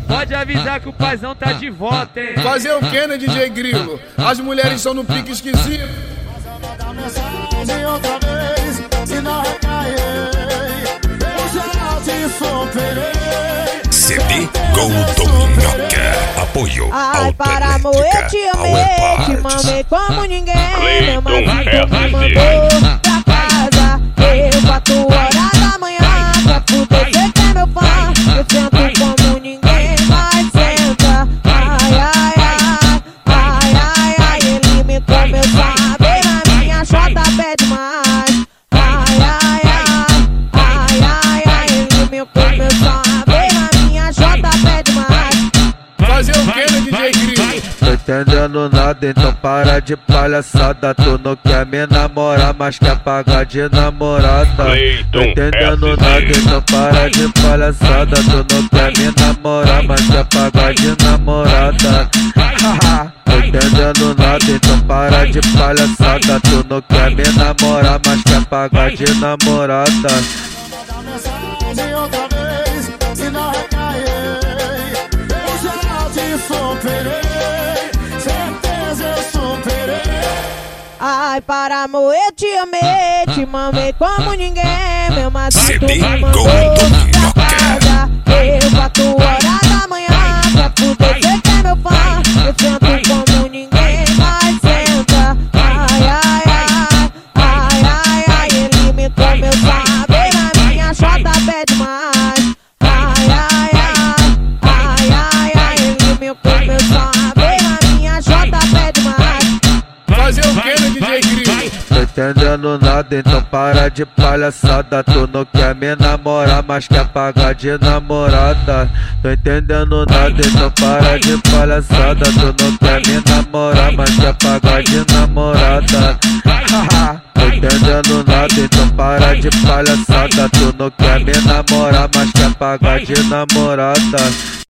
Pode avisar que o paizão tá de volta, hein? Fazer o que, né, DJ Grilo? As mulheres são no pique esquisito. Manda mensagem outra vez e não recairei. Eu já te superei. CD Gold Minhoca. Apoio. Ai, para amor, eu te amei, te mamei como ninguém. Meu marido me mandou pra casa. Eu 4 horas da manhã pra fuder, cê que é meu fã. Eu sento como ninguém mais senta. Ai, ai, ai, ai, ai, ai. Ele me comeu, sabe, na minha chota pede mais. Ai, ai, ai, ai, ai, ai. Ele me comeu, sabe, na minha chota pede mais. Fazer o que, né, DJ Grilo? Tô entendendo nada, então para de palhaçada. Tu não quer me namorar, mas quer pagar de namorada. Tô entendendo nada, então para de palhaçada. Tu não quer me namorar, mas quer pagar de namorada. Tô entendendo nada, então para de palhaçada. Tu não quer me namorar, mas quer pagar de namorada. Manda mensagem outra vez e não recairei. Eu já te superei. Certeza eu superei. Ai, para amor, eu te amei, te mamei como ninguém. Meu marido CD me mandou Gold pra casa. Eu 4 horas da manhã pra fuder, cê que é meu fã. Eu sento como ninguém mais senta. Ai, ai, ai, ai, ai, ai. Ele me comeu, sabe, na minha chota pede mais. Ai, ai, ai, ai, ai, ai. Ele me comeu, sabe, na minha chota pede mais. Fazer o que, né, DJ Grilo? Tô entendendo nada, então para de palhaçada. Tu não quer me namorar, mas quer pagar de namorada. Tô entendendo nada, então para de palhaçada. Tu não quer me namorar, mas quer pagar de namorada. Tô entendendo nada, então para de palhaçada. Tu não quer me namorar, mas quer pagar de namorada.